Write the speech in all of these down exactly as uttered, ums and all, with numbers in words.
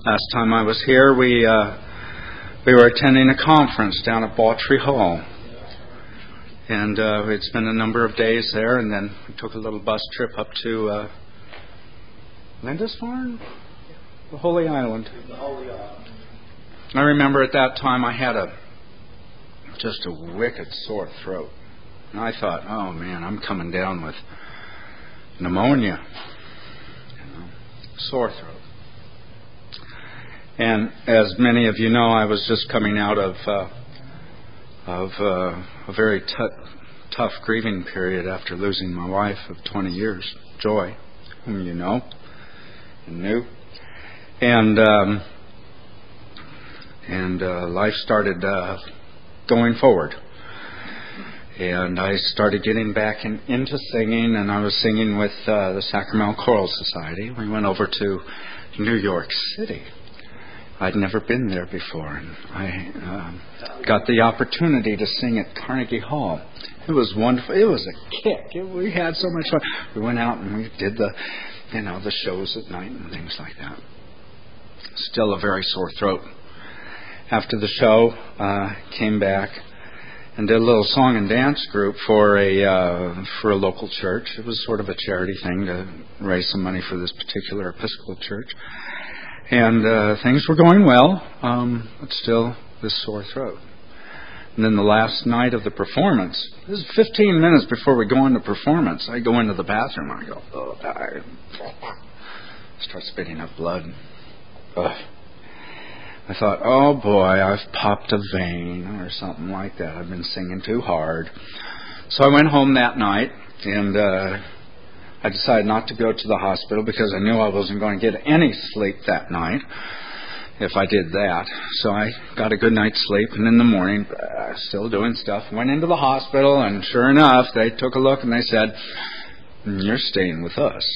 Last time I was here, we uh, we were attending a conference down at Bawtry Hall, and uh, we'd spent a number of days there, and then we took a little bus trip up to uh, Lindisfarne, the Holy Island. I remember at that time I had a just a wicked sore throat, and I thought, oh man, I'm coming down with pneumonia, you know, sore throat. And as many of you know, I was just coming out of uh, of uh, a very t- tough grieving period after losing my wife of twenty years, Joy, whom you know and knew. And um, and uh, life started uh, going forward. And I started getting back in, into singing, and I was singing with uh, the Sacramento Choral Society. We went over to New York City. I'd never been there before, and I um, got the opportunity to sing at Carnegie Hall. It was wonderful. It was a kick. It, we had so much fun. We went out and we did the, you know, the shows at night and things like that. Still a very sore throat. After the show, uh, came back and did a little song and dance group for a uh, for a local church. It was sort of a charity thing to raise some money for this particular Episcopal church. And uh, things were going well, um, but still this sore throat. And then the last night of the performance, this is fifteen minutes before we go into performance, I go into the bathroom and I go, oh, I start spitting up blood. Ugh. I thought, oh boy, I've popped a vein or something like that. I've been singing too hard. So I went home that night and uh, I decided not to go to the hospital because I knew I wasn't going to get any sleep that night if I did that. So I got a good night's sleep, and in the morning, uh, still doing stuff, went into the hospital, and sure enough, they took a look and they said, you're staying with us.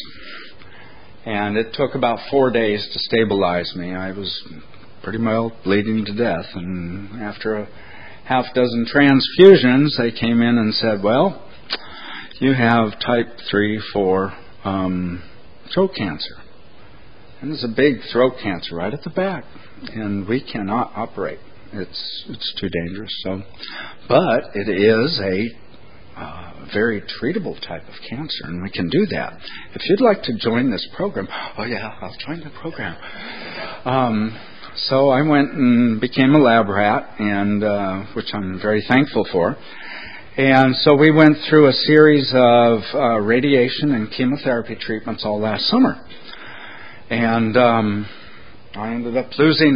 And it took about four days to stabilize me. I was pretty well bleeding to death, and after a half dozen transfusions, they came in and said, well, you have type three, four um, throat cancer. And it's a big throat cancer right at the back. And we cannot operate. It's it's too dangerous. So, but it is a uh, very treatable type of cancer, and we can do that. If you'd like to join this program, oh yeah, I'll join the program. Um, so I went and became a lab rat, and uh, which I'm very thankful for. And so we went through a series of uh, radiation and chemotherapy treatments all last summer. And um, I ended up losing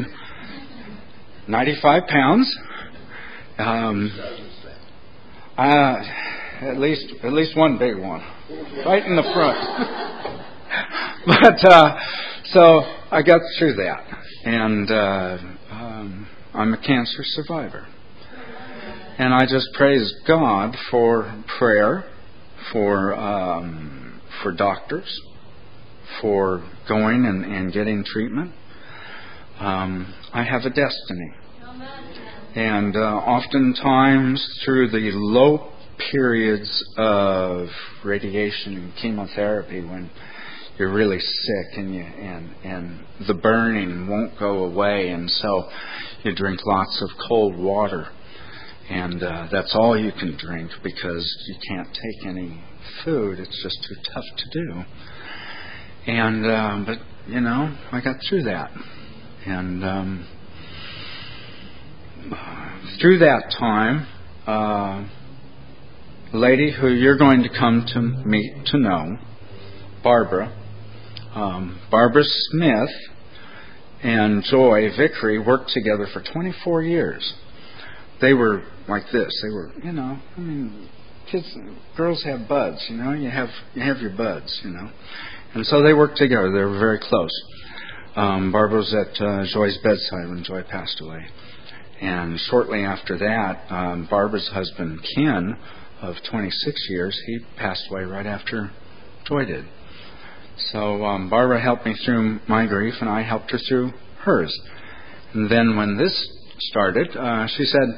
ninety-five pounds. Um, uh, at least at least one big one. Right in the front. But uh, so I got through that. And uh, um, I'm a cancer survivor. And I just praise God for prayer, for um, for doctors, for going and, and getting treatment. Um, I have a destiny. And uh, oftentimes through the low periods of radiation and chemotherapy, when you're really sick and you and and the burning won't go away, and so you drink lots of cold water. And uh, that's all you can drink because you can't take any food. It's just too tough to do. And uh, but you know, I got through that. And um, through that time, uh, a lady who you're going to come to meet to know, Barbara, um, Barbara Smith, and Joy Vickery worked together for twenty-four years. They were like this. They were, you know, I mean, kids, girls have buds, you know. You have you have your buds, you know. And so they worked together. They were very close. Um, Barbara was at uh, Joy's bedside when Joy passed away. And shortly after that, um, Barbara's husband, Ken, of twenty-six years, he passed away right after Joy did. So um, Barbara helped me through my grief, and I helped her through hers. And then when this started, uh, she said,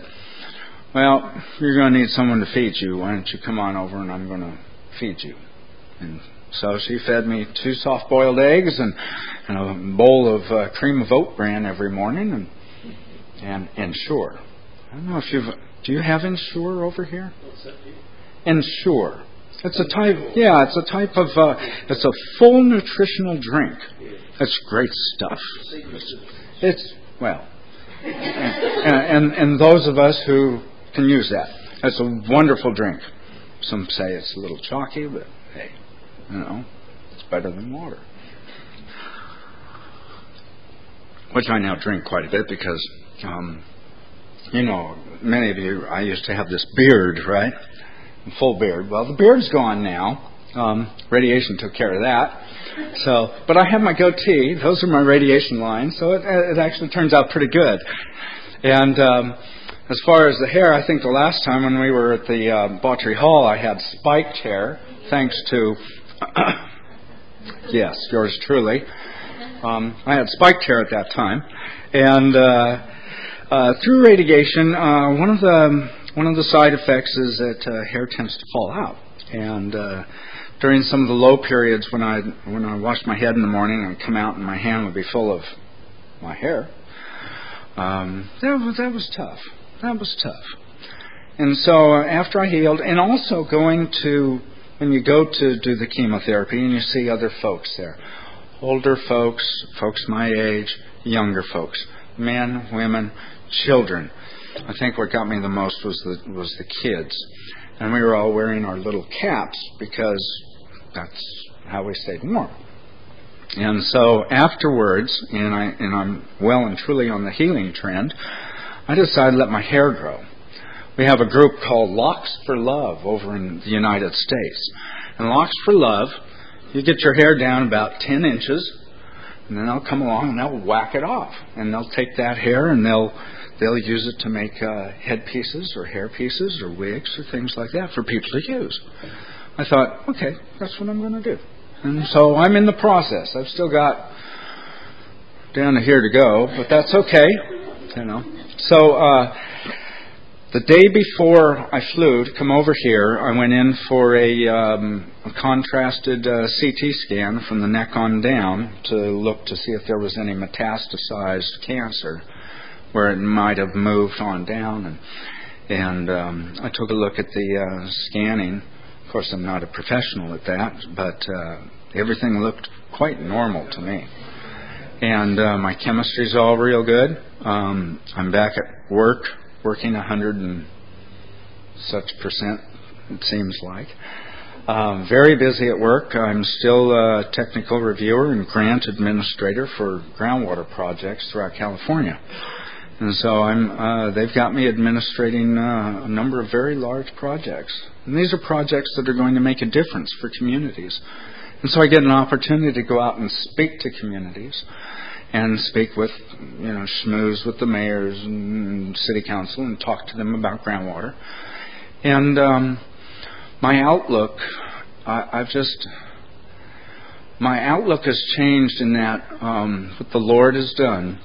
well, you're going to need someone to feed you. Why don't you come on over and I'm going to feed you. And So she fed me two soft-boiled eggs and, and a bowl of uh, cream of oat bran every morning, and and Ensure. I don't know if you've... Do you have Ensure over here? Ensure. It's a type... Yeah, it's a type of... Uh, it's a full nutritional drink. It's great stuff. It's... it's well... And, and and those of us who can use that. It's a wonderful drink. Some say it's a little chalky, but hey, you know, it's better than water. Which I now drink quite a bit because, um, you know, many of you, I used to have this beard, right? Full beard. Well, the beard's gone now. Um, radiation took care of that. So, but I have my goatee. Those are my radiation lines. So it, it actually turns out pretty good. And um, as far as the hair, I think the last time when we were at the uh, Bawtry Hall, I had spiked hair, thanks to, yes, yours truly. Um, I had spiked hair at that time. And uh, uh, through radiation, uh, one of the one of the side effects is that uh, hair tends to fall out. And uh, during some of the low periods when I when I washed my head in the morning and come out and my hand would be full of my hair, um, that was that was tough. That was tough. And so uh, after I healed, and also going to when you go to do the chemotherapy and you see other folks there, older folks, folks my age, younger folks, men, women, children. I think what got me the most was the was the kids. And we were all wearing our little caps because that's how we stayed warm. And so afterwards, and, I, and I'm well and truly on the healing trend, I decided to let my hair grow. We have a group called Locks for Love over in the United States. And Locks for Love, you get your hair down about ten inches, and then they'll come along and they'll whack it off. And they'll take that hair and they'll They'll use it to make uh, headpieces or hair pieces or wigs or things like that for people to use. I thought, okay, that's what I'm going to do. And so I'm in the process. I've still got down to here to go, but that's okay, you know. So uh, the day before I flew to come over here, I went in for a, um, a contrasted uh, C T scan from the neck on down to look to see if there was any metastasized cancer where it might have moved on down, and and um, I took a look at the uh, scanning. Of course, I'm not a professional at that, but uh, everything looked quite normal to me. And uh, my chemistry's all real good. Um, I'm back at work, working a hundred and such percent, it seems like. Um, very busy at work. I'm still a technical reviewer and grant administrator for groundwater projects throughout California. And so I'm. Uh, they've got me administrating uh, a number of very large projects. And these are projects that are going to make a difference for communities. And so I get an opportunity to go out and speak to communities and speak with, you know, schmooze with the mayors and city council and talk to them about groundwater. And um, my outlook, I, I've just, my outlook has changed in that um, what the Lord has done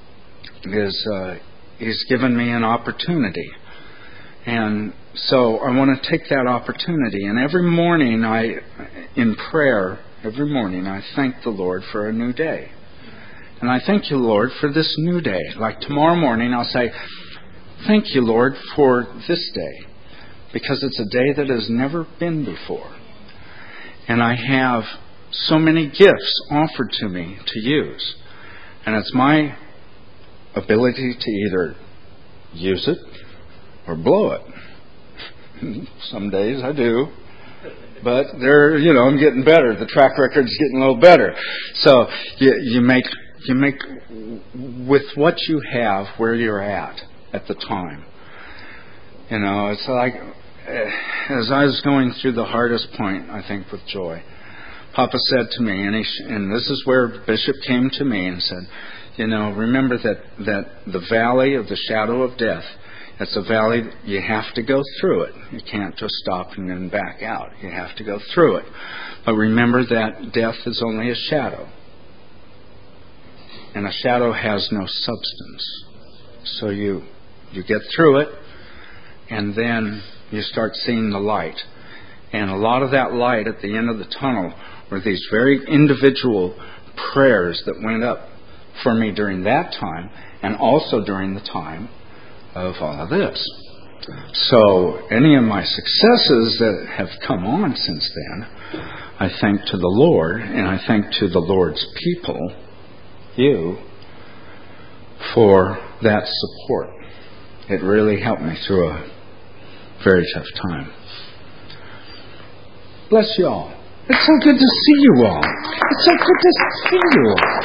is uh, He's given me an opportunity. And so I want to take that opportunity. And every morning I, in prayer, every morning I thank the Lord for a new day. And I thank you, Lord, for this new day. Like tomorrow morning I'll say, thank you, Lord, for this day. Because it's a day that has never been before. And I have so many gifts offered to me to use. And it's my ability to either use it or blow it. Some days I do, but they're, you know, I'm getting better. The track record's getting a little better. So you, you make you make with what you have where you're at at the time. You know, it's like as I was going through the hardest point, I think, with Joy, Papa said to me, and, he, and this is where Bishop came to me and said, you know, remember that, that the valley of the shadow of death, it's a valley, you have to go through it. You can't just stop and then back out. You have to go through it. But remember that death is only a shadow. And a shadow has no substance. So you you get through it, and then you start seeing the light. And a lot of that light at the end of the tunnel were these very individual prayers that went up for me during that time and also during the time of all of this. So any of my successes that have come on since then, I thank to the Lord, and I thank to the Lord's people, you, for that support. It really helped me through a very tough time. Bless you all. It's so good to see you all. It's so good to see you all.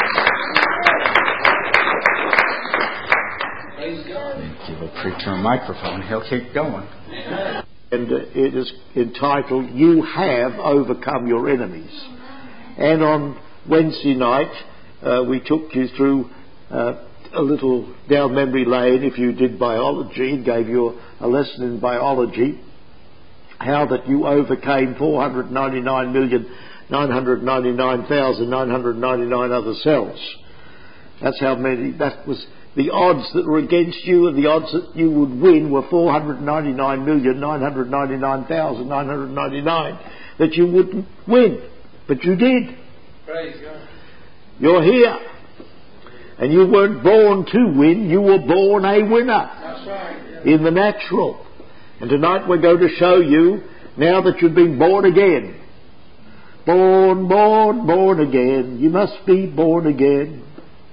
Praise God. Give a preacher a microphone. He'll keep going. And it is entitled, You Have Overcome Your Enemies. And on Wednesday night, uh, we took you through uh, a little down memory lane. If you did biology, and gave you a lesson in biology, how that you overcame four hundred ninety-nine million nine hundred ninety-nine thousand nine hundred ninety-nine other cells. That's how many, that was the odds that were against you, and the odds that you would win were four hundred ninety-nine million nine hundred ninety-nine thousand nine hundred ninety-nine, that you wouldn't win. But you did. Praise God. You're here. And you weren't born to win, you were born a winner. That's right. Yeah. In the natural. And tonight we're going to show you, now that you've been born again. Born, born, born again. You must be born again.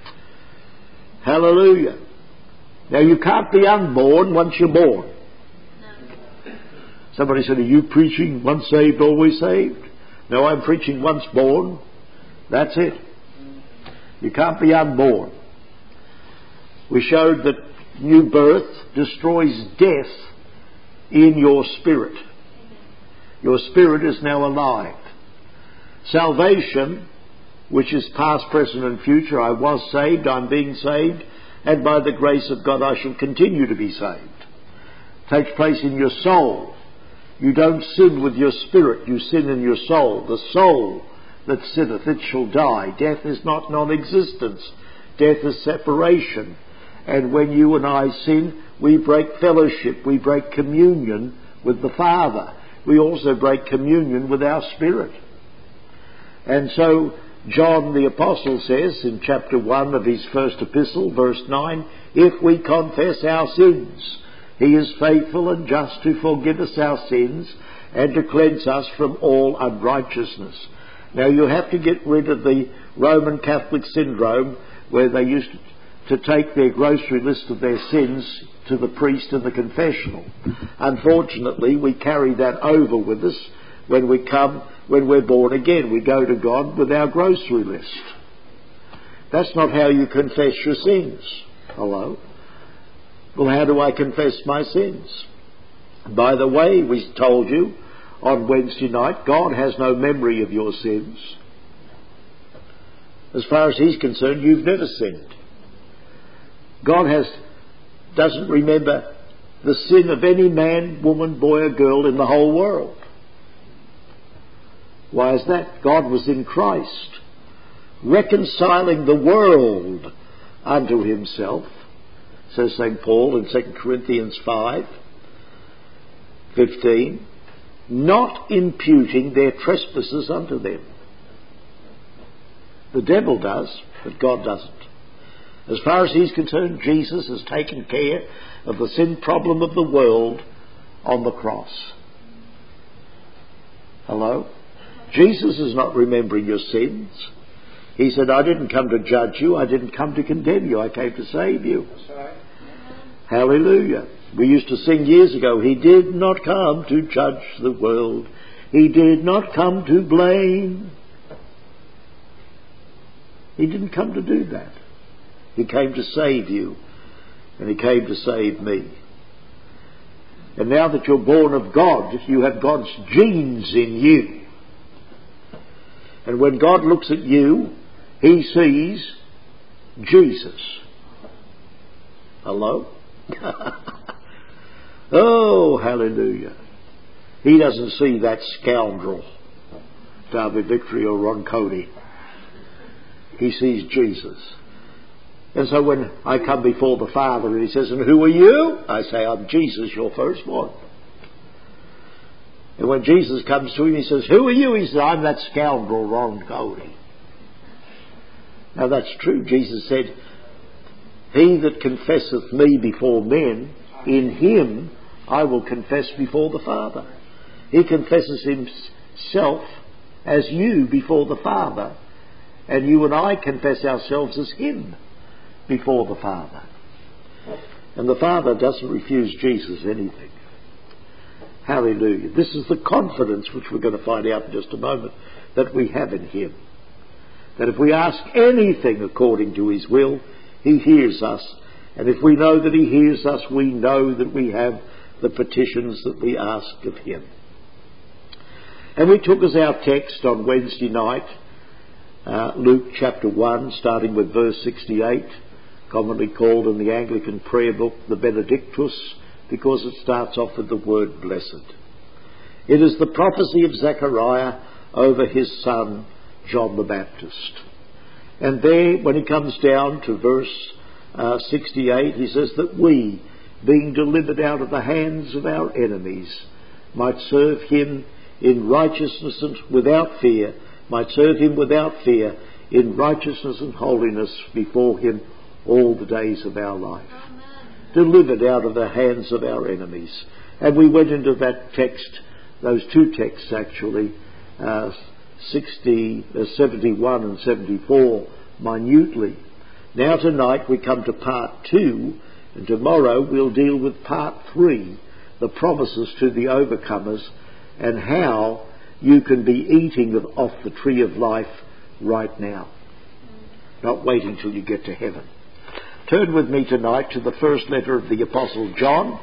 Hallelujah. Now you can't be unborn once you're born. Somebody said, are you preaching once saved, always saved? No, I'm preaching once born. That's it. You can't be unborn. We showed that new birth destroys death in your spirit. Your spirit is now alive. Salvation, which is past, present and future, I was saved, I'm being saved, and by the grace of God I shall continue to be saved, takes place in your soul. You don't sin with your spirit, you sin in your soul. The soul that sinneth, it shall die. Death is not non-existence. Death is separation. And when you and I sin, we break fellowship, we break communion with the Father. We also break communion with our spirit. And so John the Apostle says in chapter one of his first epistle, verse nine, if we confess our sins, he is faithful and just to forgive us our sins and to cleanse us from all unrighteousness. Now you have to get rid of the Roman Catholic syndrome where they used to take their grocery list of their sins to the priest in the confessional. Unfortunately, we carry that over with us when we come, when we're born again. We go to God with our grocery list. That's not how you confess your sins. Hello? Well, how do I confess my sins? By the way, we told you on Wednesday night, God has no memory of your sins. As far as He's concerned, you've never sinned. God has doesn't remember the sin of any man, woman, boy or girl in the whole world. Why is that? God was in Christ, reconciling the world unto Himself, says Saint Paul in Second Corinthians five fifteen, not imputing their trespasses unto them. The devil does, but God doesn't. As far as He's concerned, Jesus has taken care of the sin problem of the world on the cross. Hello? Jesus is not remembering your sins. He said, I didn't come to judge you, I didn't come to condemn you, I came to save you. That's right. Hallelujah. We used to sing years ago, He did not come to judge the world, He did not come to blame. He didn't come to do that. He came to save you, and He came to save me. And now that you're born of God, you have God's genes in you. And when God looks at you, He sees Jesus. Hello? Oh, hallelujah. He doesn't see that scoundrel, David Victory or Ron Cody. He sees Jesus. And so when I come before the Father and He says, and who are you? I say, I'm Jesus, your firstborn. And when Jesus comes to him, he says, "Who are you?" He says, "I'm that scoundrel Ron Goldie." Now that's true. Jesus said, "He that confesseth me before men, in him I will confess before the Father." He confesses himself as you before the Father, and you and I confess ourselves as him before the Father. And the Father doesn't refuse Jesus anything. Hallelujah. This is the confidence, which we're going to find out in just a moment, that we have in him. That if we ask anything according to his will, he hears us. And if we know that he hears us, we know that we have the petitions that we ask of him. And we took as our text on Wednesday night, uh, Luke chapter one, starting with verse sixty-eight, commonly called in the Anglican prayer book the Benedictus, because it starts off with the word blessed. It is the prophecy of Zechariah over his son, John the Baptist. And there, when he comes down to verse uh, sixty-eight, he says that we, being delivered out of the hands of our enemies, might serve him in righteousness and without fear, might serve him without fear, in righteousness and holiness before him all the days of our life. Amen. Delivered out of the hands of our enemies. And we went into that text, those two texts actually, uh, sixty, uh, seventy-one and seventy-four, minutely. Now tonight we come to part two, and tomorrow we'll deal with part three, the promises to the overcomers, and how you can be eating of, off the tree of life right now, not waiting till you get to heaven. Turn with me tonight to the first letter of the Apostle John.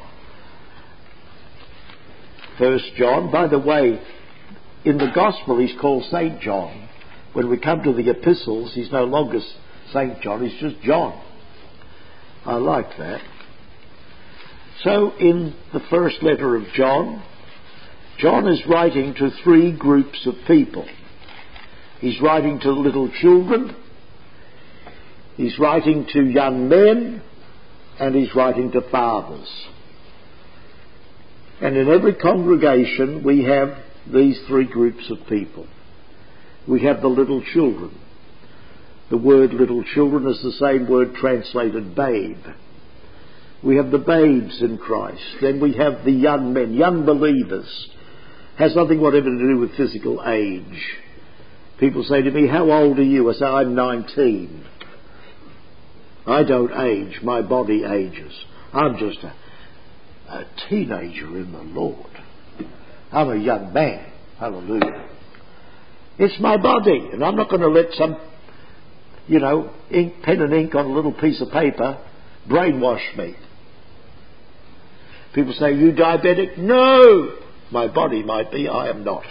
First John. By the way, in the Gospel he's called Saint John. When we come to the epistles, he's no longer Saint John, he's just John. I like that. So in the first letter of John, John is writing to three groups of people. He's writing to little children, he's writing to young men, and he's writing to fathers. And in every congregation we have these three groups of people. We have the little children. The word little children is the same word translated babe. We have the babes in Christ. Then we have the young men, young believers. Has nothing whatever to do with physical age. People say to me, "How old are you?" I say, "I'm nineteen. I don't age, my body ages. I'm just a, a teenager in the Lord. I'm a young man." Hallelujah. It's my body, and I'm not going to let some, you know, ink, pen and ink on a little piece of paper brainwash me. People say, "You diabetic?" No! My body might be, I am not.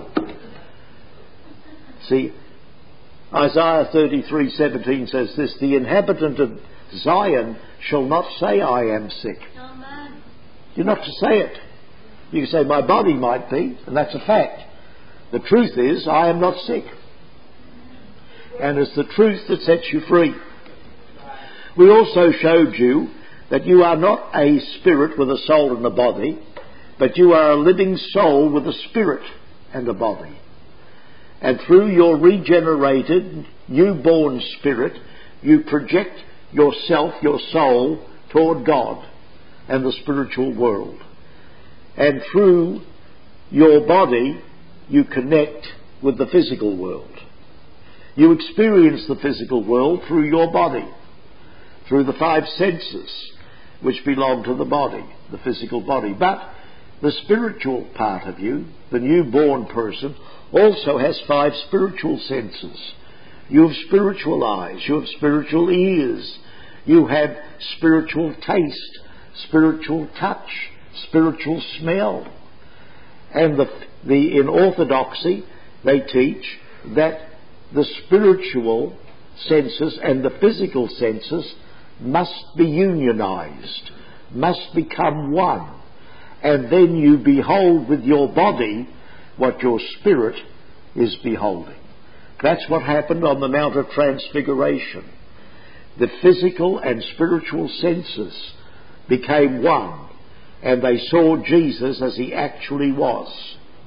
See, Isaiah thirty-three seventeen says this, "The inhabitant of Zion shall not say, I am sick." Amen. You're not to say it. You can say, my body might be, and that's a fact. The truth is, I am not sick. And it's the truth that sets you free. We also showed you that you are not a spirit with a soul and a body, but you are a living soul with a spirit and a body. And through your regenerated, newborn spirit, you project yourself, your soul, toward God and the spiritual world. And through your body, you connect with the physical world. You experience the physical world through your body, through the five senses which belong to the body, the physical body. But the spiritual part of you, the newborn person, also has five spiritual senses. You have spiritual eyes, you have spiritual ears, you have spiritual taste, spiritual touch, spiritual smell. And the, the in orthodoxy, they teach that the spiritual senses and the physical senses must be unionized, must become one. And then you behold with your body what your spirit is beholding. That's what happened on the Mount of Transfiguration. The physical and spiritual senses became one, and they saw Jesus as he actually was.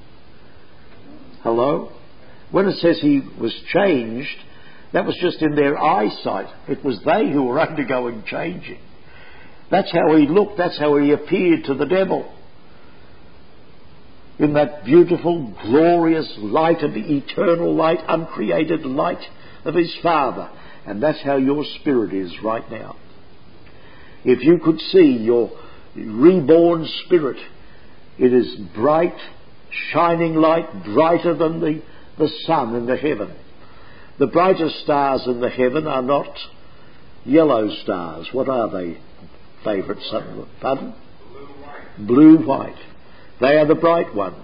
Hello? When it says he was changed, that was just in their eyesight. It was they who were undergoing changing. That's how he looked. That's how he appeared to the devil. In that beautiful, glorious light of the eternal light, uncreated light of his Father. And that's how your spirit is right now. If you could see your reborn spirit, it is bright, shining light, brighter than the, the sun in the heaven. The brightest stars in the heaven are not yellow stars. What are they? Favourite sun? Pardon? Blue white. They are the bright ones.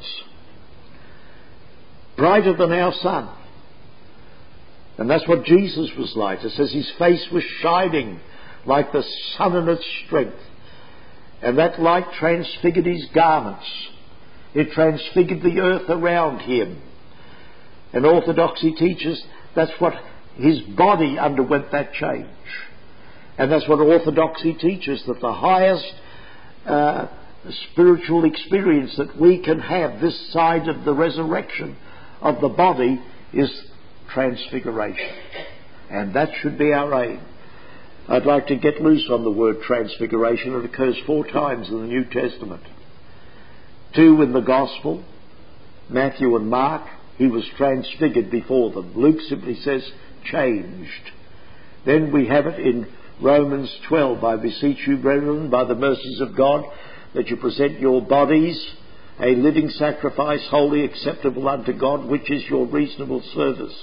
Brighter than our sun. And that's what Jesus was like. It says his face was shining like the sun in its strength. And that light transfigured his garments. It transfigured the earth around him. And orthodoxy teaches that's what his body underwent that change. And that's what orthodoxy teaches, that the highest uh, spiritual experience that we can have this side of the resurrection of the body is transfiguration. And that should be our aim. I'd like to get loose on the word transfiguration. It occurs four times in the New Testament. Two in the Gospel, Matthew and Mark. He was transfigured before them. Luke simply says changed. Then we have it in Romans twelve. I beseech you, brethren, by the mercies of God, that you present your bodies a living sacrifice, wholly acceptable unto God, which is your reasonable service.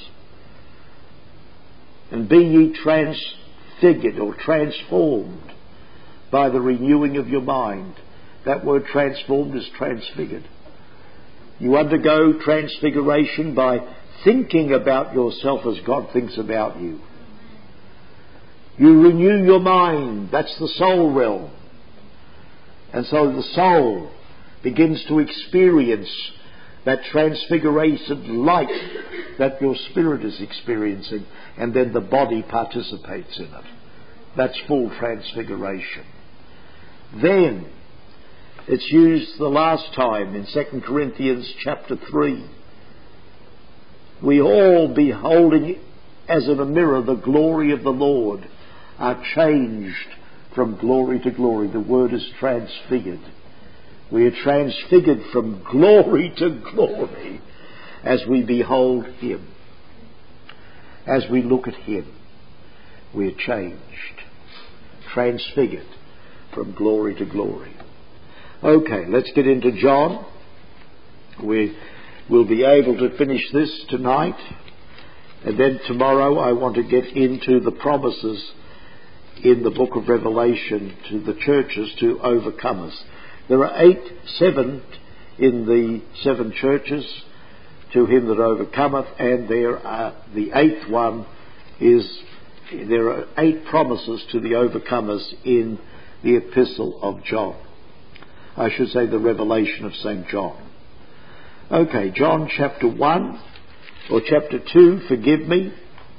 And be ye transfigured or transformed by the renewing of your mind. That word transformed is transfigured. You undergo transfiguration by thinking about yourself as God thinks about you. You renew your mind. That's the soul realm. And so the soul begins to experience that transfiguration light that your spirit is experiencing, and then the body participates in it. That's full transfiguration. Then it's used the last time in Second Corinthians chapter three. We all, beholding as in a mirror the glory of the Lord, are changed from glory to glory. The word is transfigured. We are transfigured from glory to glory as we behold him. As we look at him, we are changed, transfigured from glory to glory. Okay, let's get into John. We will be able to finish this tonight. And then tomorrow I want to get into the promises in the book of Revelation to the churches to overcomers. There are eight, seven in the seven churches to him that overcometh, and there are the eighth one is, there are eight promises to the overcomers in the epistle of John. I should say the Revelation of Saint John. Okay, John chapter one, or chapter two, forgive me.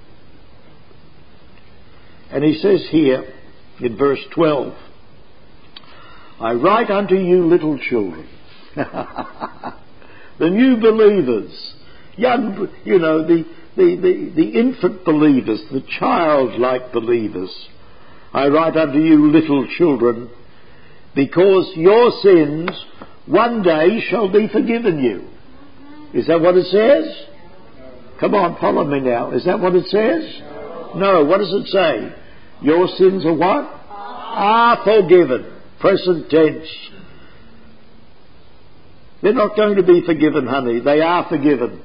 And he says here in verse twelve, I write unto you little children, the new believers, young, you know, the, the, the, the infant believers, the childlike believers. I write unto you little children, because your sins one day shall be forgiven you. Is that what it says? Come on, follow me now. Is that what it says? No. What does it say? Your sins are what? Are forgiven. Present tense. They're not going to be forgiven, honey. They are forgiven.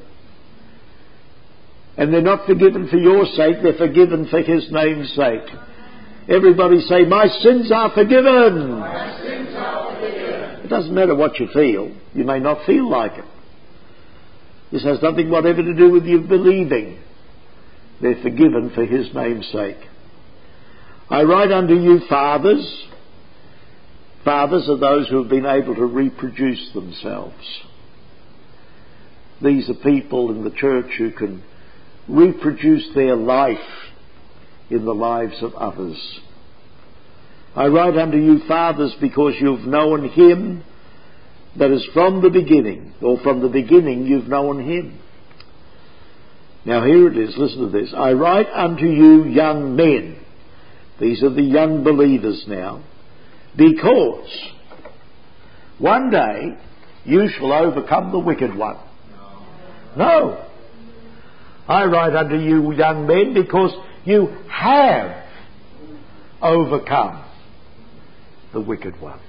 And they're not forgiven for your sake. They're forgiven for his name's sake. Everybody say, my sins are forgiven. My sins are forgiven. It doesn't matter what you feel. You may not feel like it. This has nothing whatever to do with you believing. They're forgiven for his name's sake. I write unto you fathers. Fathers are those who have been able to reproduce themselves. These are people in the church who can reproduce their life in the lives of others. I write unto you fathers, because you've known him that is from the beginning, or from the beginning you've known him. Now here it is, listen to this. I write unto you young men. These are the young believers now. Because one day you shall overcome the wicked one. No. I write unto you young men because you have overcome the wicked one.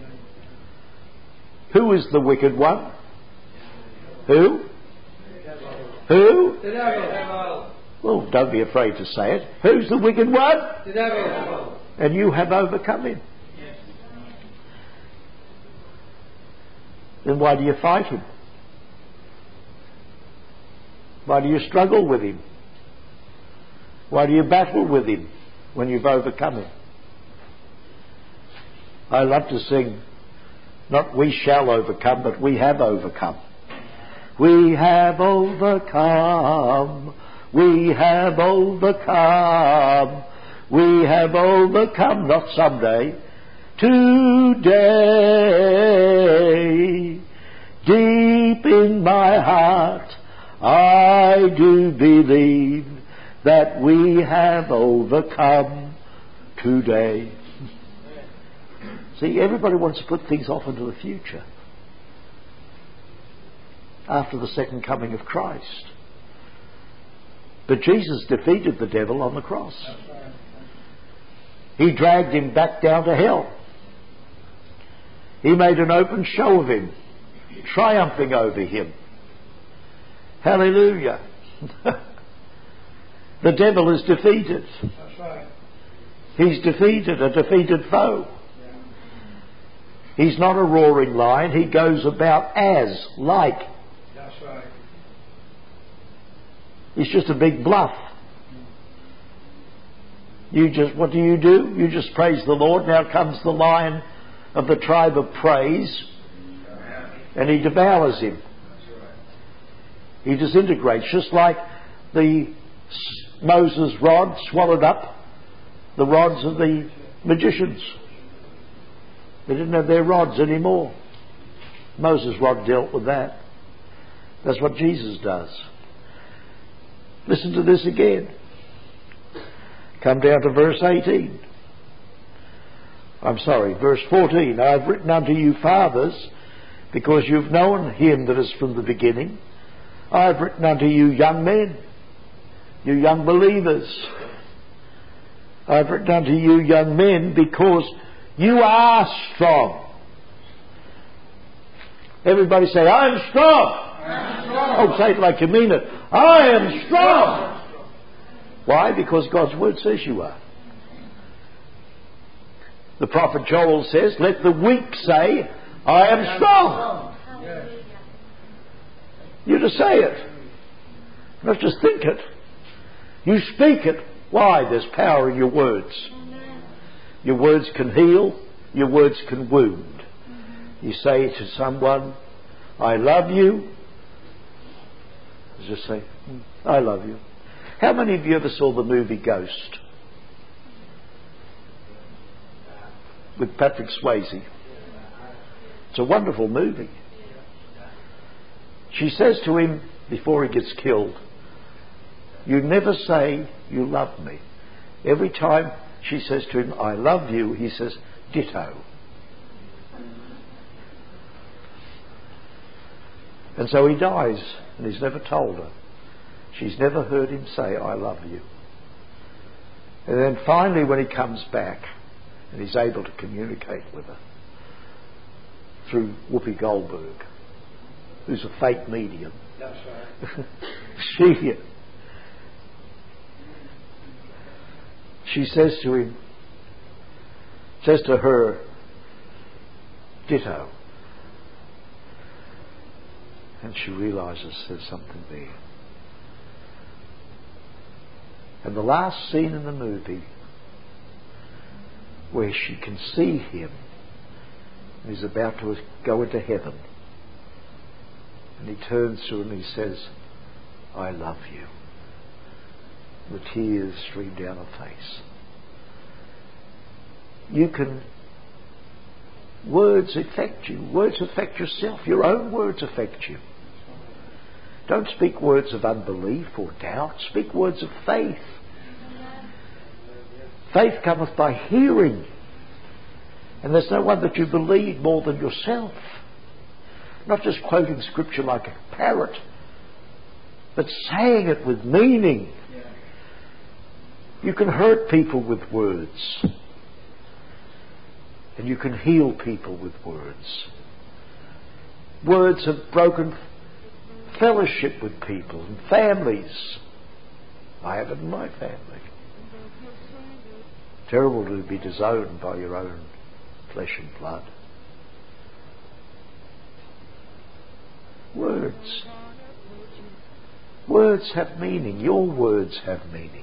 Who is the wicked one? Who? Who? The devil. Well, don't be afraid to say it. Who's the wicked one? The devil. And you have overcome him. Yes. Then why do you fight him? Why do you struggle with him? Why do you battle with him when you've overcome him? I love to sing, not we shall overcome, but we have overcome. We have overcome. We have overcome. We have overcome, not someday, today. Deep in my heart, I do believe that we have overcome today. See, everybody wants to put things off into the future, after the second coming of Christ. But Jesus defeated the devil on the cross. He dragged him back down to hell. He made an open show of him, triumphing over him. Hallelujah. The devil is defeated. That's right. He's defeated, a defeated foe. He's not a roaring lion. He goes about as, like. That's right. He's just a big bluff. You just, what do you do? You just praise the Lord. Now comes the lion of the tribe of praise, and he devours him. He disintegrates, just like the Moses' rod swallowed up the rods of the magicians. They didn't have their rods anymore. Moses' rod dealt with that. That's what Jesus does. Listen to this again. Come down to verse eighteen. I'm sorry, verse fourteen. I have written unto you, fathers, because you've known him that is from the beginning. I have written unto you, young men, you young believers. I have written unto you, young men, because you are strong. Everybody say, I am strong. I'm strong. Oh, say it like you mean it. I am strong. Why? Because God's word says you are. The prophet Joel says, let the weak say, I am strong. Yes. You just say it. Not just think it. You speak it. Why? There's power in your words. Your words can heal. Your words can wound. You say to someone, I love you. Just say, I love you. How many of you ever saw the movie Ghost? With Patrick Swayze. It's a wonderful movie. She says to him before he gets killed, you never say you love me. Every time she says to him, I love you, he says, ditto. And so he dies, and he's never told her. She's never heard him say, I love you. And then finally when he comes back, and he's able to communicate with her through Whoopi Goldberg, who's a fake medium. That's right. she, she says to him, says to her, ditto. And she realises there's something there. And the last scene in the movie, where she can see him, and he's about to go into heaven, and he turns to her and he says, I love you. The tears stream down her face. You can Words affect you. Words affect yourself. Your own words affect you. Don't speak words of unbelief or doubt. Speak words of faith. Faith cometh by hearing. And there's no one that you believe more than yourself. Not just quoting scripture like a parrot, but saying it with meaning. You can hurt people with words. And you can heal people with words. Words have broken fellowship with people and families. I have it in my family. Terrible to be disowned by your own flesh and blood. Words. Words have meaning. Your words have meaning.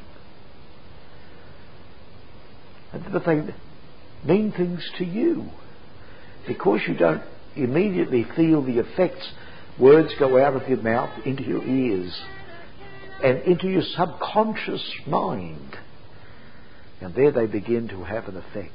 But they mean things to you. Because you don't immediately feel the effects, words go out of your mouth into your ears and into your subconscious mind. And there they begin to have an effect.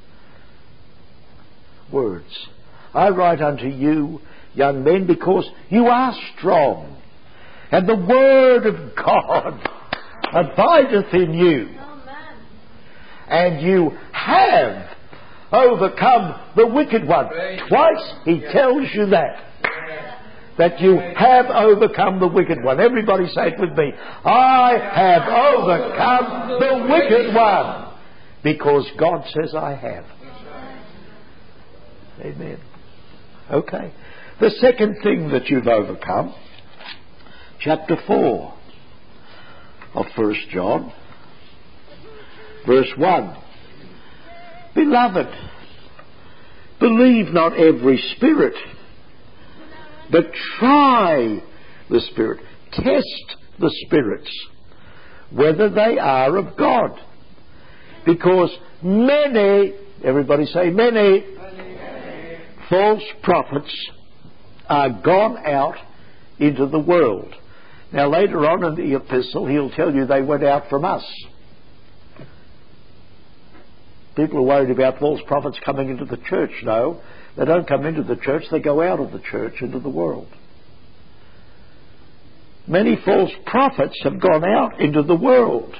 Words. I write unto you, young men, because you are strong, and the word of God abideth in you, and you have overcome the wicked one. Twice he tells you that. That you have overcome the wicked one. Everybody say it with me. I have overcome the wicked one. Because God says I have. Amen. Okay. The second thing that you've overcome, chapter four of First John, verse one. Beloved, believe not every spirit, but try the Spirit. Test the spirits, whether they are of God. Because many, everybody say many, many, false prophets are gone out into the world. Now later on in the epistle, he'll tell you they went out from us. People are worried about false prophets coming into the church. No, they don't come into the church, they go out of the church into the world. Many false prophets have gone out into the world.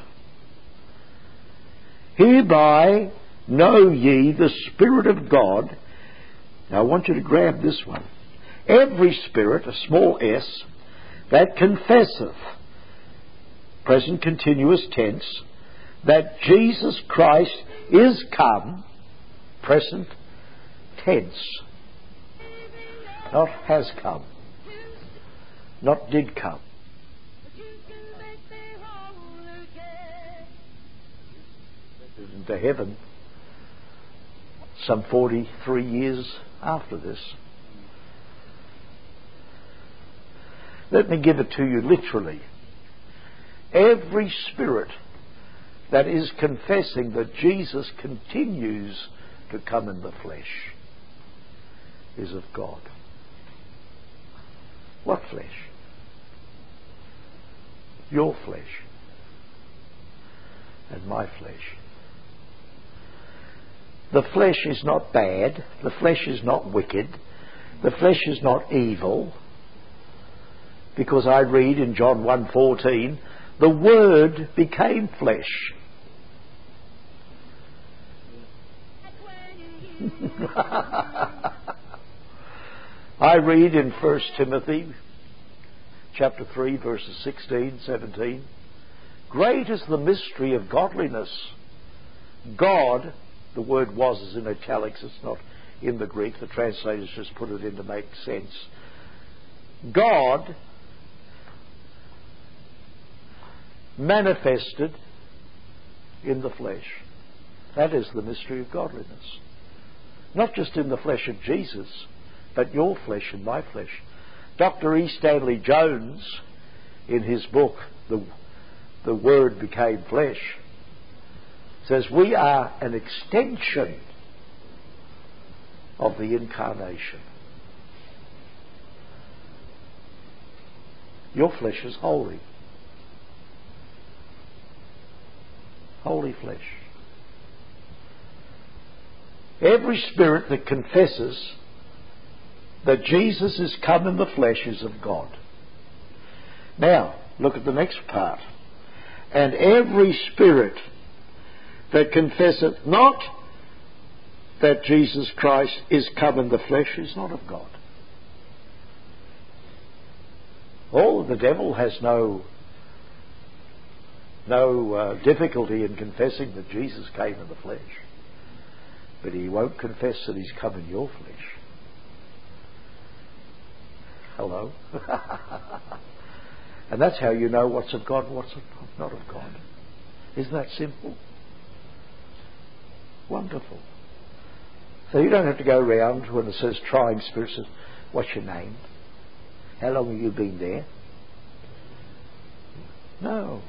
Hereby know ye the Spirit of God. Now I want you to grab this one. Every spirit, a small s, that confesseth, present continuous tense, that Jesus Christ is come, present tense, not has come, not did come. Into heaven some forty-three years after this. Let me give it to you literally. Every spirit that is confessing that Jesus continues to come in the flesh is of God. What flesh? Your flesh and my flesh. The flesh is not bad. The flesh is not wicked. The flesh is not evil. Because I read in John one fourteen, the Word became flesh. I read in First Timothy chapter three verses sixteen, seventeen, great is the mystery of godliness. God, the word was is in italics, it's not in the Greek, the translators just put it in to make sense. God manifested in the flesh. That is the mystery of godliness. Not just in the flesh of Jesus, but your flesh and my flesh. Doctor E. Stanley Jones, in his book, The, the Word Became Flesh, says we are an extension of the incarnation. Your flesh is holy. Holy flesh. Every spirit that confesses that Jesus is come in the flesh is of God. Now, look at the next part. And every spirit that confesseth not that Jesus Christ is come in the flesh is not of God. Oh, the devil has no no uh, difficulty in confessing that Jesus came in the flesh. But he won't confess that he's come in your flesh. Hello? And that's how you know what's of God and what's not of God. Isn't that simple? Wonderful. So you don't have to go around when it says trying spirits, says, what's your name? How long have you been there? No.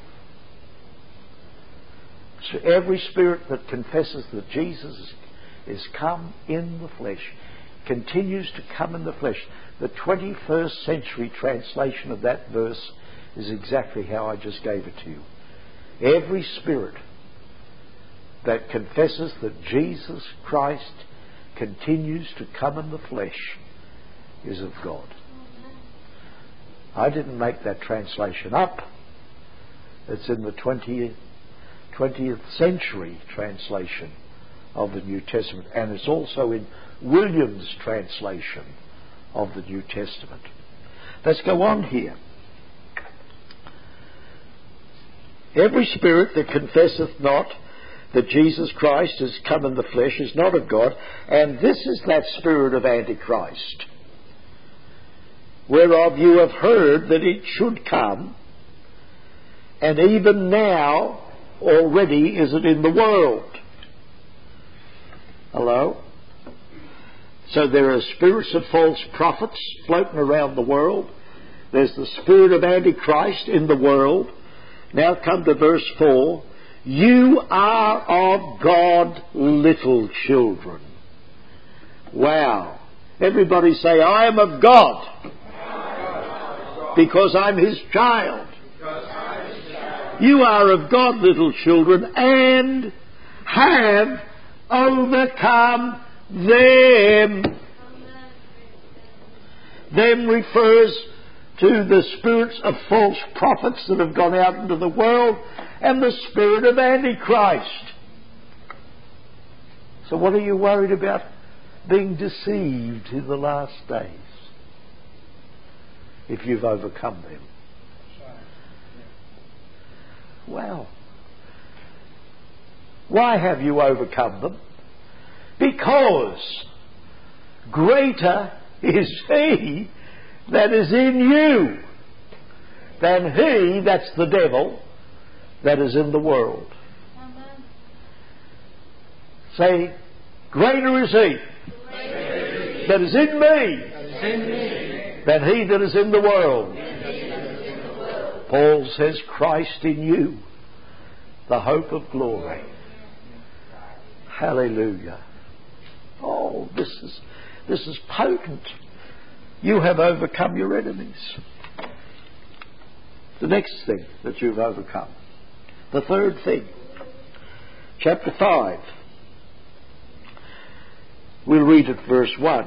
So every spirit that confesses that Jesus is come in the flesh continues to come in the flesh. The twenty-first century translation of that verse is exactly how I just gave it to you. Every spirit that confesses that Jesus Christ continues to come in the flesh is of God. I didn't make that translation up. It's in the twentieth, twentieth century translation of the New Testament, and it's also in William's translation of the New Testament. Let's go on here. Every spirit that confesseth not that Jesus Christ is come in the flesh is not of God, and this is that spirit of Antichrist, whereof you have heard that it should come, and even now already is it in the world. Hello? So there are spirits of false prophets floating around the world. There's the spirit of Antichrist in the world. Now come to verse four. You are of God, little children. Wow. Everybody say, I am of God. Because I'm His child. You are of God, little children, and have overcome them. Them refers to the spirits of false prophets that have gone out into the world and the spirit of Antichrist. So what are you worried about? Being deceived in the last days. If you've overcome them. Well, why have you overcome them? Because greater is He that is in you than he, that's the devil, that is in the world. Amen. Say, greater is He greater that is in me, is in me than he that is in the world. Paul says, Christ in you, the hope of glory. Hallelujah. Oh, this is this is potent. You have overcome your enemies. The next thing that you've overcome. The third thing. Chapter five. We'll read at verse one.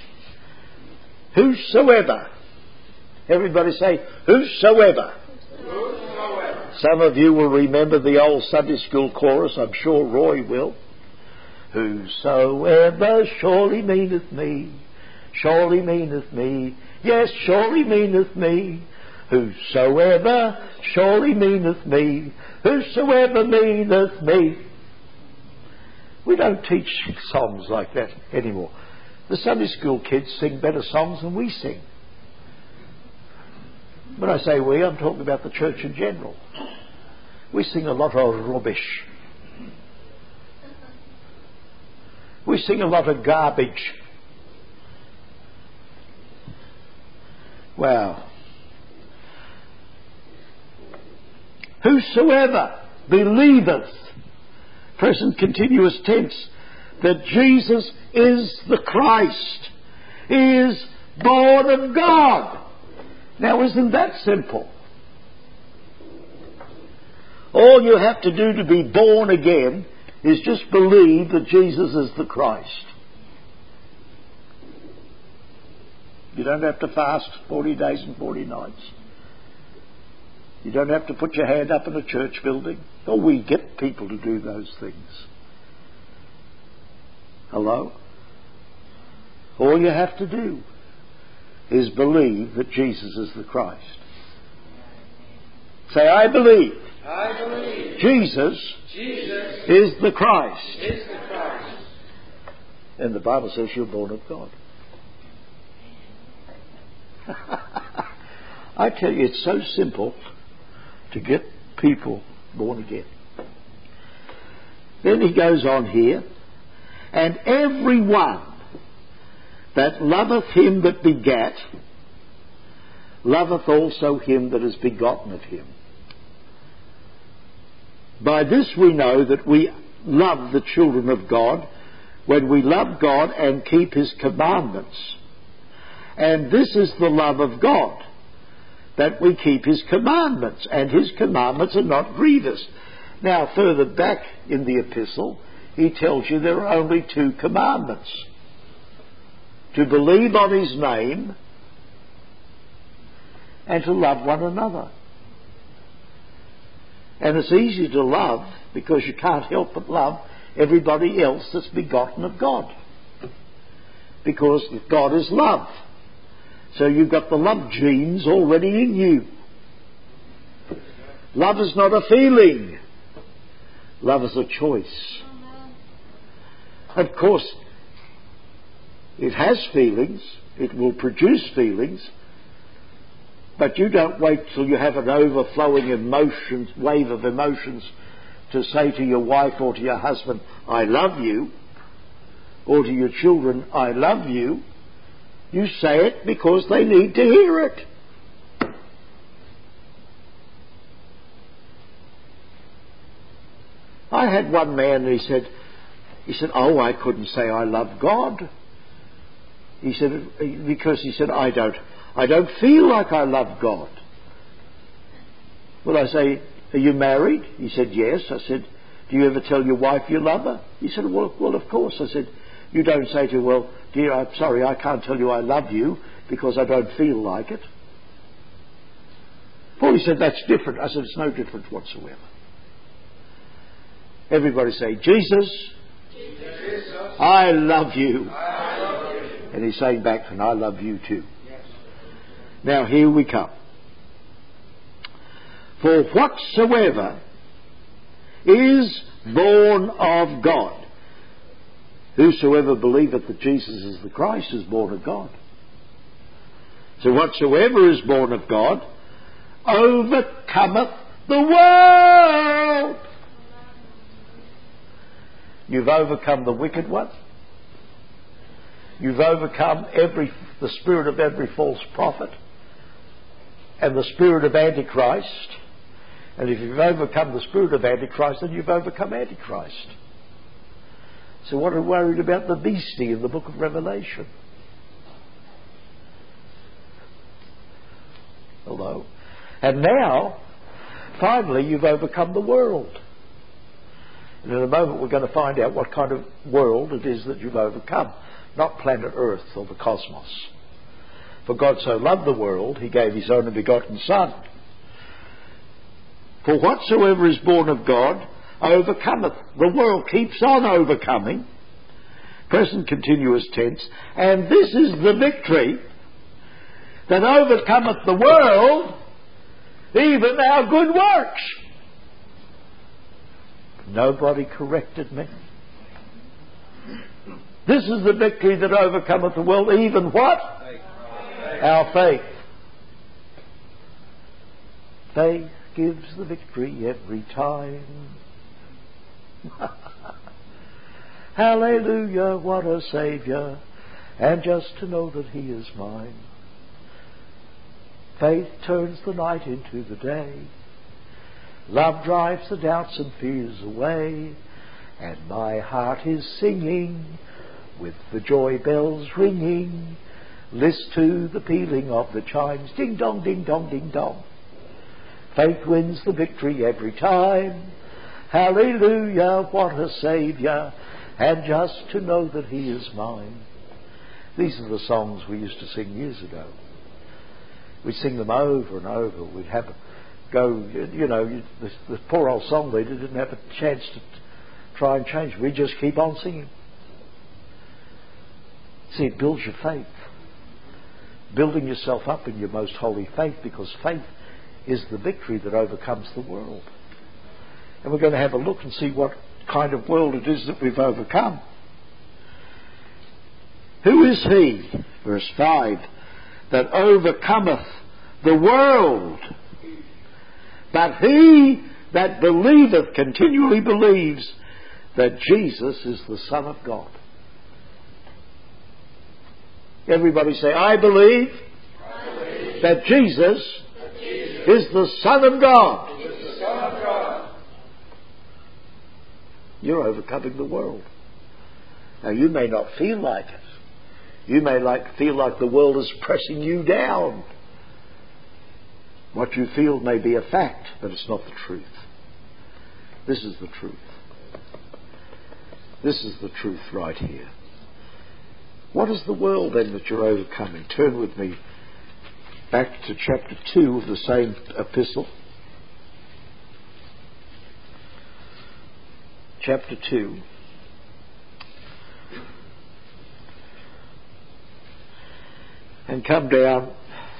Whosoever. Everybody say, whosoever. Whosoever. Some of you will remember the old Sunday school chorus. I'm sure Roy will. Whosoever surely meaneth me. Surely meaneth me. Yes, surely meaneth me. Whosoever surely meaneth me. Whosoever meaneth me. We don't teach songs like that anymore. The Sunday school kids sing better songs than we sing. When I say we, I'm talking about the church in general. We sing a lot of rubbish. We sing a lot of garbage. Wow. Whosoever believeth, present continuous tense, that Jesus is the Christ, is born of God. Now, isn't that simple? All you have to do to be born again is just believe that Jesus is the Christ. You don't have to fast forty days and forty nights. You don't have to put your hand up in a church building. Oh, we get people to do those things. Hello? All you have to do is believe that Jesus is the Christ. Say, I believe. I believe. Jesus, Jesus is the Christ. is the Christ. And the Bible says you're born of God. I tell you, it's so simple to get people born again. Then he goes on here, and every one that loveth him that begat, loveth also him that is begotten of him. By this we know that we love the children of God, when we love God and keep his commandments. And this is the love of God, that we keep his commandments, and his commandments are not grievous. Now, further back in the epistle, he tells you there are only two commandments: to believe on his name and to love one another. And it's easy to love because you can't help but love everybody else that's begotten of God, because God is love. So you've got the love genes already in you. Love is not a feeling. Love is a choice. Of course, it has feelings. It will produce feelings. But you don't wait till you have an overflowing emotions, wave of emotions to say to your wife or to your husband, I love you, or to your children, I love you. You say it because they need to hear it. I had one man, and he said, he said, oh, I couldn't say I love God. He said, because he said, I don't, I don't feel like I love God. Well, I say, are you married? He said, yes. I said, do you ever tell your wife you love her? He said, well, well, of course. I said, you don't say to her, well, dear, I'm sorry, I can't tell you I love you because I don't feel like it. Well, he said, that's different. I said, it's no different whatsoever. Everybody say, Jesus, Jesus, I love you. I love you. And he's saying back, and I love you too. Yes. Now here we come. For whatsoever is born of God, whosoever believeth that Jesus is the Christ is born of God. So whatsoever is born of God overcometh the world. You've overcome the wicked one. You've overcome every the spirit of every false prophet and the spirit of Antichrist. And if you've overcome the spirit of Antichrist, then you've overcome Antichrist. So what are we worried about the beastie in the book of Revelation? Hello? And now, finally, you've overcome the world. And in a moment we're going to find out what kind of world it is that you've overcome. Not planet Earth or the cosmos. For God so loved the world, he gave his only begotten Son. For whatsoever is born of God overcometh. The world keeps on overcoming. Present continuous tense. And this is the victory that overcometh the world, even our good works. Nobody corrected me. This is the victory that overcometh the world, even what? Faith. Our faith. Faith gives the victory every time. Hallelujah, what a Saviour, and just to know that he is mine. Faith turns the night into the day. Love drives the doubts and fears away, and my heart is singing with the joy bells ringing. List to the pealing of the chimes. Ding dong, ding dong, ding dong. Faith wins the victory every time. Hallelujah, what a Saviour, and just to know that He is mine. These are the songs we used to sing years ago. We'd sing them over and over. We'd have go, you know, the, the poor old song leader didn't have a chance to try and change. We just keep on singing. See, it builds your faith. Building yourself up in your most holy faith, because faith is the victory that overcomes the world. And we're going to have a look and see what kind of world it is that we've overcome. Who is He, verse five, that overcometh the world? But he that believeth, continually believes, that Jesus is the Son of God. Everybody say, I believe, I believe that Jesus, that Jesus is the Son of God. is the Son of God. You're overcoming the world. Now, you may not feel like it. You may like feel like the world is pressing you down. What you feel may be a fact, but it's not the truth. This is the truth. This is the truth right here. What is the world then that you're overcoming? Turn with me back to chapter two of the same epistle. Chapter two. And come down.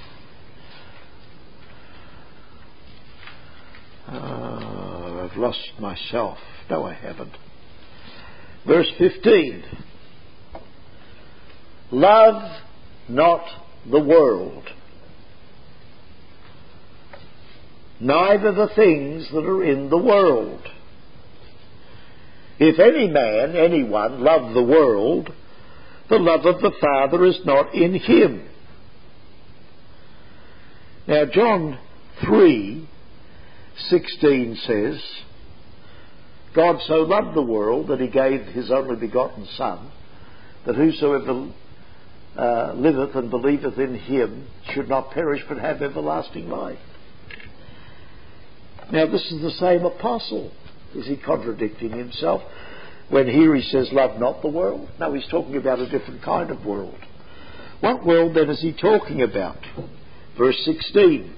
Uh, I've lost myself. No, I haven't. Verse fifteen. Love not the world, neither the things that are in the world. If any man, anyone, love the world, the love of the Father is not in him. Now, John three sixteen says, God so loved the world that He gave His only begotten Son, that whosoever uh, liveth and believeth in Him should not perish but have everlasting life. Now, this is the same apostle. Is he contradicting himself? When here he says, love not the world? No, he's talking about a different kind of world. What world then is he talking about? Verse sixteen.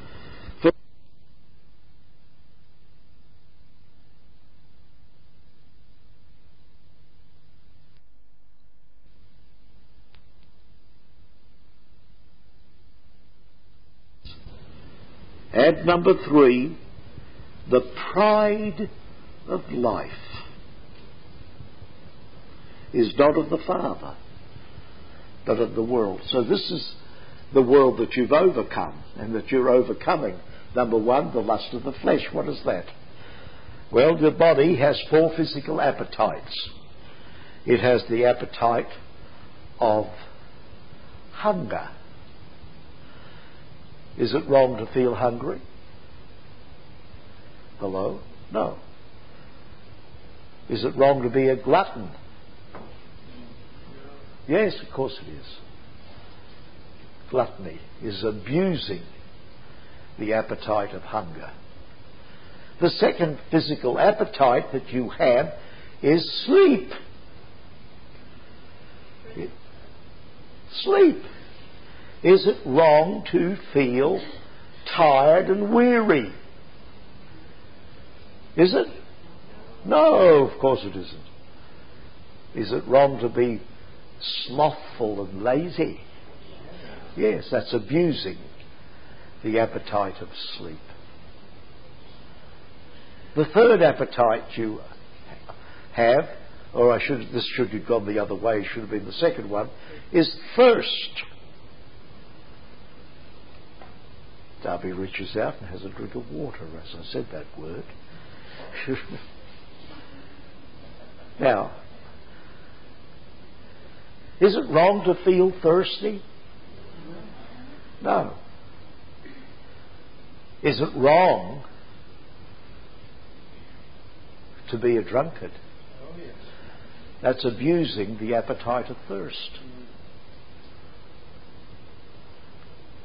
And number three, the pride of life is not of the Father, but of the world. So this is the world that you've overcome and that you're overcoming. Number one, the lust of the flesh. What is that? Well, the body has four physical appetites. It has the appetite of hunger. Is it wrong to feel hungry? Hello? No. Is it wrong to be a glutton? Yes, of course it is. Gluttony is abusing the appetite of hunger. The second physical appetite that you have is sleep. Sleep. Is it wrong to feel tired and weary? Is it? No, of course it isn't. Is it wrong to be slothful and lazy? Yes, that's abusing the appetite of sleep. The third appetite you have, or I should, this should have gone the other way, should have been the second one, is thirst. Darby reaches out and has a drink of water as I said that word. Now, is it wrong to feel thirsty? No. Is it wrong to be a drunkard? That's abusing the appetite of thirst.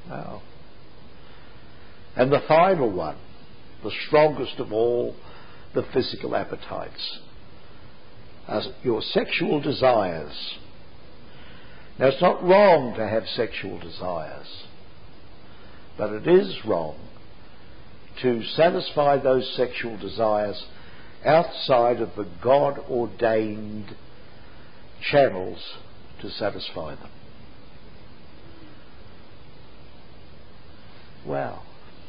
No. And the final one, the strongest of all the physical appetites, as your sexual desires. Now, it's not wrong to have sexual desires, but it is wrong to satisfy those sexual desires outside of the God-ordained channels to satisfy them. Wow.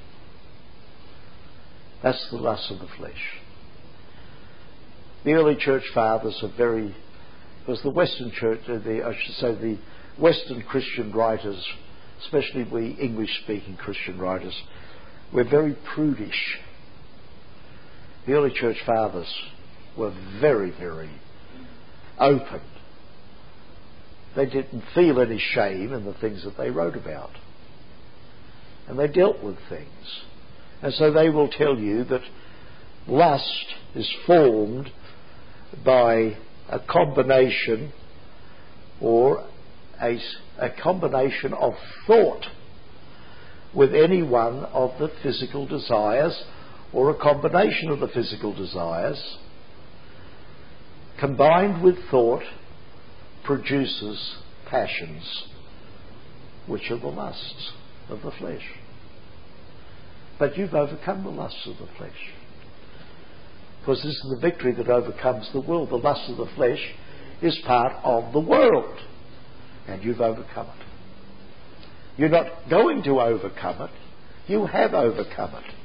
That's the lust of the flesh. The early church fathers are very, because the Western church, the, I should say the Western Christian writers, especially we English-speaking Christian writers, we're very prudish. The early church fathers were very, very open. They didn't feel any shame in the things that they wrote about. And they dealt with things. And so they will tell you that lust is formed by a combination or a, a combination of thought with any one of the physical desires, or a combination of the physical desires combined with thought produces passions, which are the lusts of the flesh. But you've overcome the lusts of the flesh, because this is the victory that overcomes the world. The lust of the flesh is part of the world, and you've overcome it. You're not going to overcome it. You have overcome it.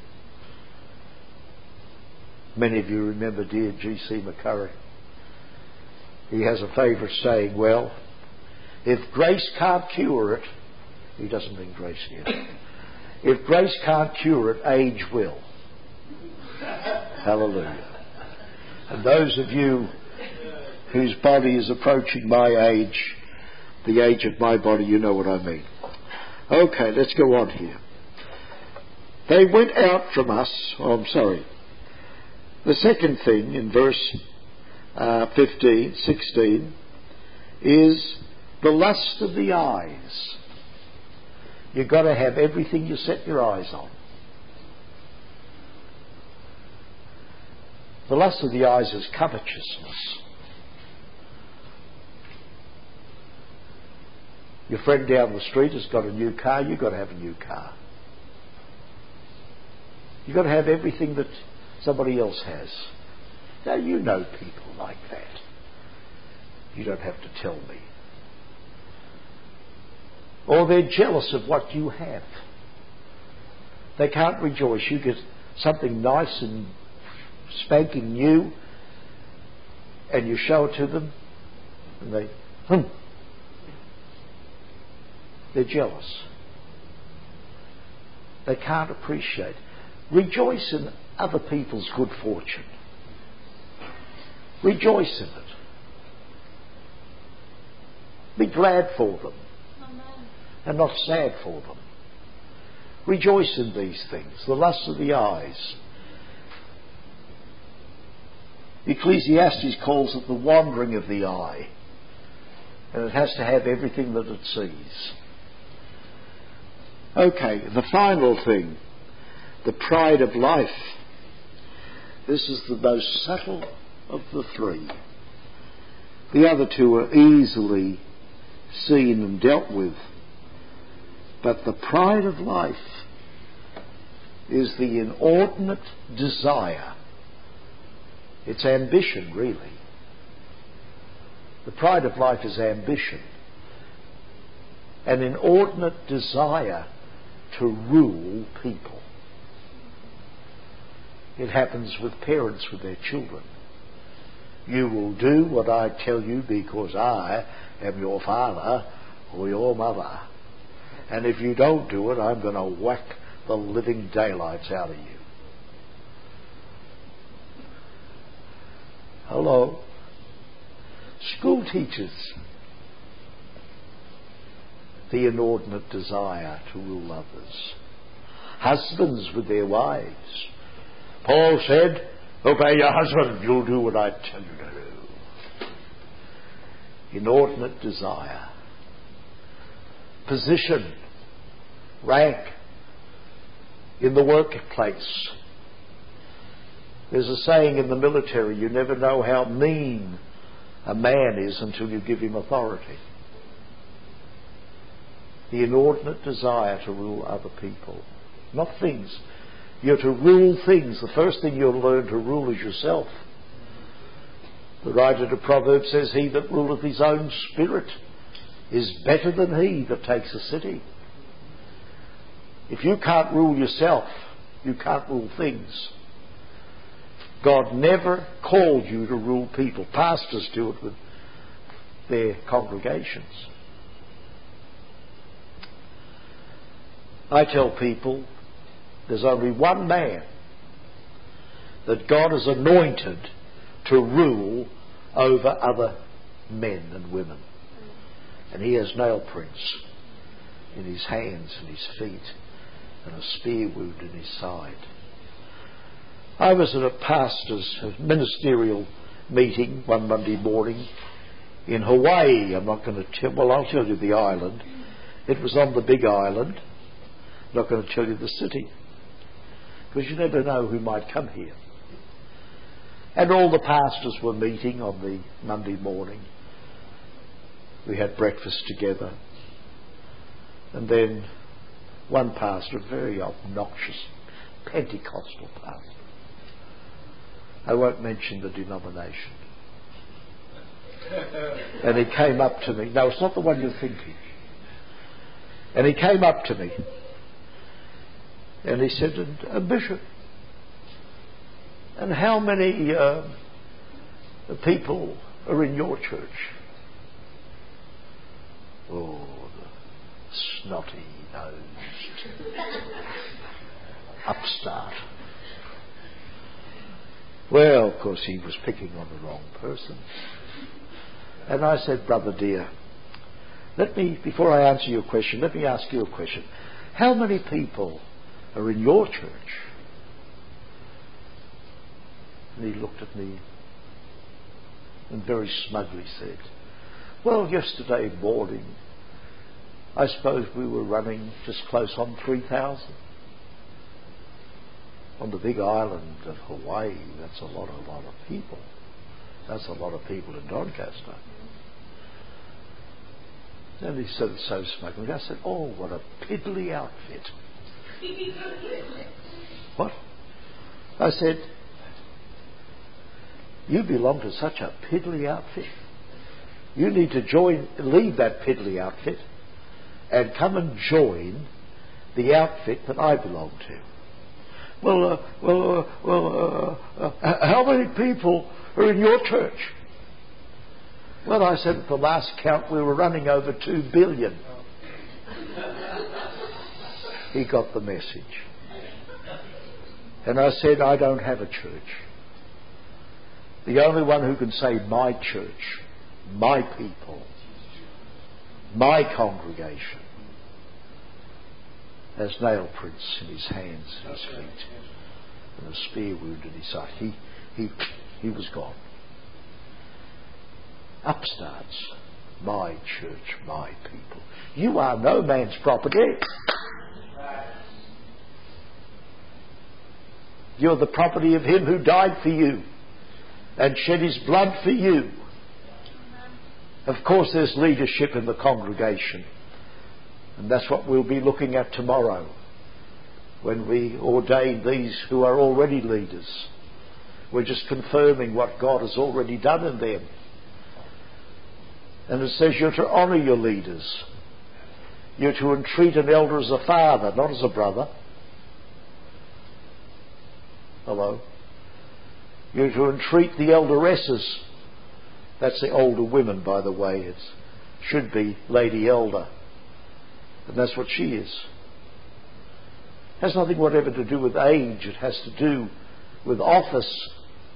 Many of you remember dear G C McCurry. He has a favourite saying, well, if grace can't cure it, he doesn't mean grace here. If grace can't cure it, age will. Hallelujah. And those of you whose body is approaching my age, the age of my body, you know what I mean. Okay, let's go on here. They went out from us. Oh, I'm sorry. The second thing in verse uh, fifteen, sixteen is the lust of the eyes. You've got to have everything you set your eyes on. The lust of the eyes is covetousness. Your friend down the street has got a new car, you've got to have a new car. You've got to have everything that somebody else has. Now, you know people like that. You don't have to tell me. Or they're jealous of what you have. They can't rejoice. You get something nice and spanking new, and you show it to them, and they, hmm. They're jealous. They can't appreciate. Rejoice in other people's good fortune. Rejoice in it. Be glad for them. Amen. And not sad for them. Rejoice in these things. The lust of the eyes. Ecclesiastes calls it the wandering of the eye. And it has to have everything that it sees. Okay, the final thing, the pride of life. This is the most subtle of the three. The other two are easily seen and dealt with. But the pride of life is the inordinate desire. It's ambition, really. The pride of life is ambition. An inordinate desire to rule people. It happens with parents with their children. You will do what I tell you because I am your father or your mother. And if you don't do it, I'm going to whack the living daylights out of you. Hello? School teachers. The inordinate desire to rule others. Husbands with their wives. Paul said, obey your husband, you'll do what I tell you to do. Inordinate desire. Position, rank in the workplace. There's a saying in the military, you never know how mean a man is until you give him authority. The inordinate desire to rule other people, not things. You're to rule things. The first thing you'll learn to rule is yourself. The writer to Proverbs says, he that ruleth his own spirit is better than he that takes a city. If you can't rule yourself, you can't rule things. God never called you to rule people. Pastors do it with their congregations. I tell people there's only one man that God has anointed to rule over other men and women. And he has nail prints in his hands and his feet and a spear wound in his side. I was at a pastor's ministerial meeting one Monday morning in Hawaii. I'm not going to tell, well, I'll tell you the island. It was on the big island. I'm not going to tell you the city, because you never know who might come here. And all the pastors were meeting on the Monday morning. We had breakfast together. And then one pastor, a very obnoxious Pentecostal pastor, I won't mention the denomination, and he came up to me. No, it's not the one you're thinking. And he came up to me and he said, uh, Bishop, and how many uh, people are in your church? Oh, the snotty-nosed upstart. Well, of course, he was picking on the wrong person. And I said, brother dear, let me, before I answer your question, let me ask you a question. How many people are in your church? And he looked at me and very smugly said, well, yesterday morning, I suppose we were running just close on three thousand. On the big island of Hawaii, that's a lot, a lot of people. That's a lot of people in Doncaster. And he said so smugly. I said, oh, what a piddly outfit. What? I said, you belong to such a piddly outfit. You need to join, leave that piddly outfit and come and join the outfit that I belong to. Well, uh, well, uh, well, uh, uh, how many people are in your church? Well, I said at the last count we were running over two billion. He got the message. And I said, I don't have a church. The only one who can say my church, my people, my congregation, has nail prints in his hands and his feet and a spear wound in his side. He, he, he was gone. Upstarts, my church, my people. You are no man's property. You're the property of him who died for you and shed his blood for you. Of course, there's leadership in the congregation. And that's what we'll be looking at tomorrow when we ordain these who are already leaders. We're just confirming what God has already done in them. And it says you're to honour your leaders. You're to entreat an elder as a father, not as a brother. Hello? You're to entreat the elderesses. That's the older women, by the way. It should be Lady Elder. And that's what she is. It has nothing whatever to do with age. It has to do with office.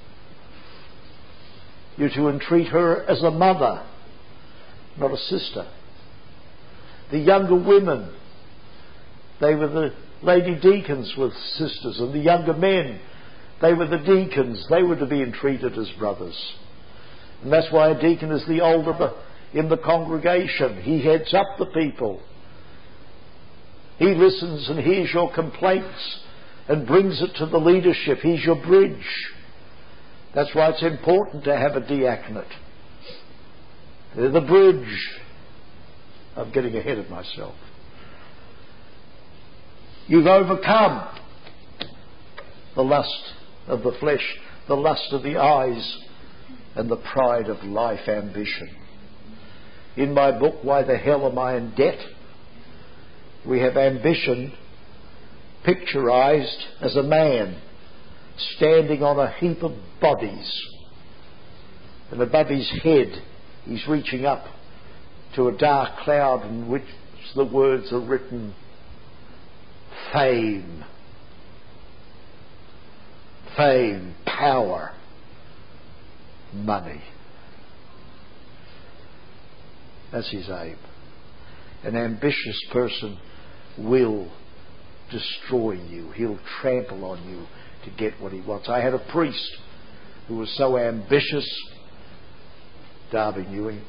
You're to entreat her as a mother, not a sister. The younger women, they were the lady deacons with sisters, and the younger men, they were the deacons. They were to be entreated as brothers. And that's why a deacon is the older in the congregation. He heads up the people. He listens and hears your complaints and brings it to the leadership. He's your bridge. That's why it's important to have a diaconate. They're the bridge. I'm getting ahead of myself. You've overcome the lust of the flesh, the lust of the eyes, and the pride of life ambition. In my book, Why the Hell Am I in Debt?, we have ambition picturized as a man standing on a heap of bodies, and above his head he's reaching up to a dark cloud in which the words are written, fame, fame, power, money. That's his aim. An ambitious person will destroy you. He'll trample on you to get what he wants. I had a priest who was so ambitious, Darby knew him.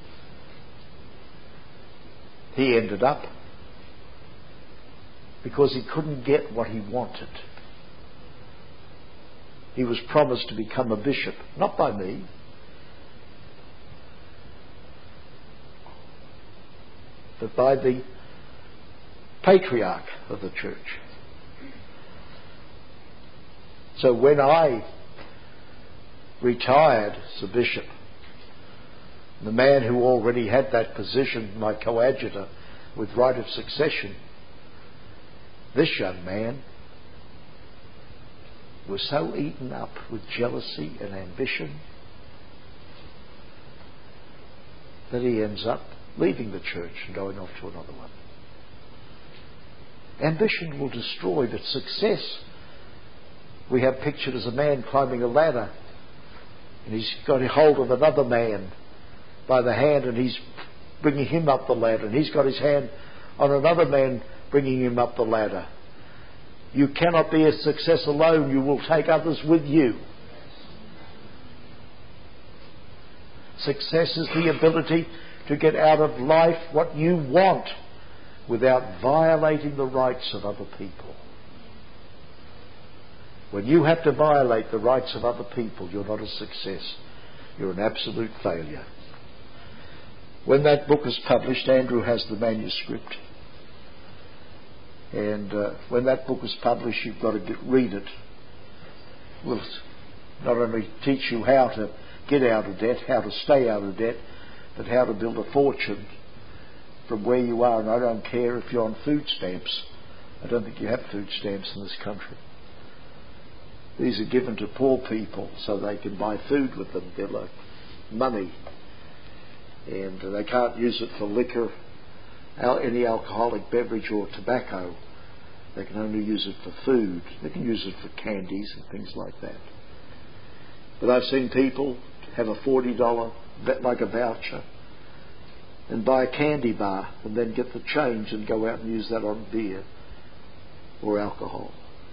He ended up because he couldn't get what he wanted. He was promised to become a bishop, not by me, but by the patriarch of the church. So when I retired as a bishop, the man who already had that position, my coadjutor, with right of succession, this young man was so eaten up with jealousy and ambition that he ends up leaving the church and going off to another one. Ambition will destroy, but success, we have pictured as a man climbing a ladder, and he's got a hold of another man by the hand, and he's bringing him up the ladder, and he's got his hand on another man bringing him up the ladder. You cannot be a success alone. You will take others with you. Success is the ability to get out of life what you want without violating the rights of other people. When you have to violate the rights of other people, you're not a success. You're an absolute failure. When that book is published, Andrew has the manuscript. And uh, when that book is published, you've got to get, read it. We'll not only teach you how to get out of debt, how to stay out of debt, but how to build a fortune from where you are. And I don't care if you're on food stamps. I don't think you have food stamps in this country. These are given to poor people so they can buy food with them. They're like money. And they can't use it for liquor, any alcoholic beverage or tobacco. They can only use it for food. They can use it for candies and things like that. But I've seen people have a forty dollars, like a voucher, and buy a candy bar and then get the change and go out and use that on beer or alcohol.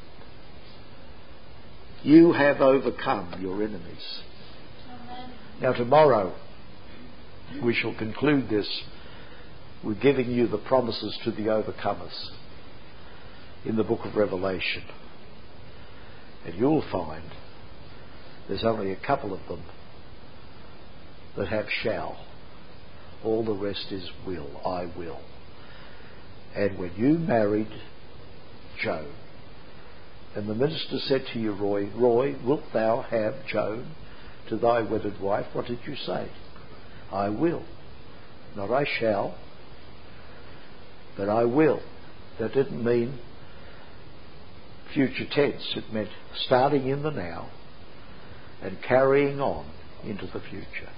You have overcome your enemies. Amen. Now tomorrow we shall conclude this with giving you the promises to the overcomers in the book of Revelation. And you'll find there's only a couple of them that have shall. All the rest is will. I will. And when you married Joan, and the minister said to you, Roy, Roy, wilt thou have Joan to thy wedded wife? What did you say? I will. Not I shall, but I will. That didn't mean future tense. It meant starting in the now and carrying on into the future.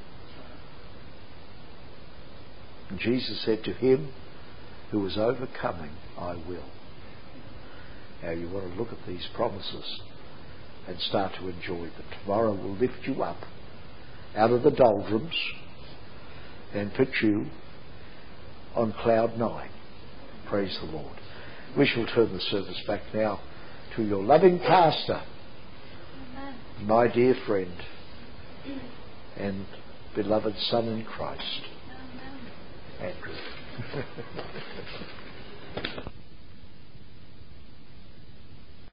And Jesus said to him who was overcoming, I will. Now you want to look at these promises and start to enjoy them. Tomorrow will lift you up out of the doldrums and put you on cloud nine. Praise the Lord. We shall turn the service back now to your loving pastor, my dear friend and beloved son in Christ, Andrew.